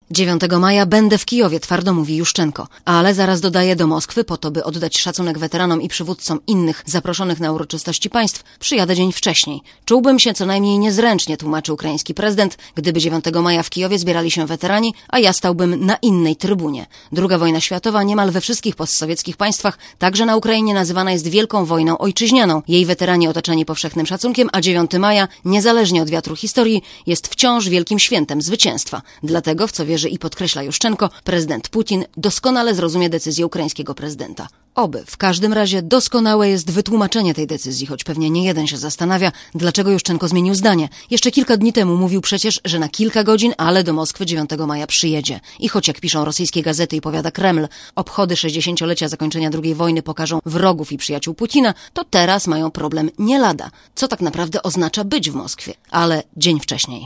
9 maja będę w Kijowie, twardo mówi Juszczenko, ale zaraz dodaje do Moskwy po to, by oddać szacunek weteranom i przywódcom innych zaproszonych na uroczystości państw, przyjadę dzień wcześniej. Czułbym się co najmniej niezręcznie, tłumaczy ukraiński prezydent, gdyby 9 maja w Kijowie zbierali się weterani, a ja stałbym na innej trybunie. II wojna światowa niemal we wszystkich postsowieckich państwach, także na Ukrainie, nazywana jest Wielką Wojną Ojczyźnianą. Jej weterani otaczani powszechnym szacunkiem, a 9 maja, niezależnie od wiatru historii, jest wciąż wielkim świętem zwycięstwa. Dlatego, w co wierzy i podkreśla Juszczenko, prezydent Putin doskonale zrozumie decyzję ukraińskiego prezydenta. Oby. W każdym razie doskonałe jest wytłumaczenie tej decyzji, choć pewnie nie jeden się zastanawia, dlaczego Juszczenko zmienił zdanie. Jeszcze kilka dni temu mówił przecież, że na kilka godzin, ale do Moskwy 9 maja przyjedzie. I choć, jak piszą rosyjskie gazety i powiada Kreml, obchody 60-lecia zakończenia II wojny pokażą wrogów i przyjaciół Putina, to teraz mają problem nie lada. Co tak naprawdę oznacza być w Moskwie? Ale dzień wcześniej.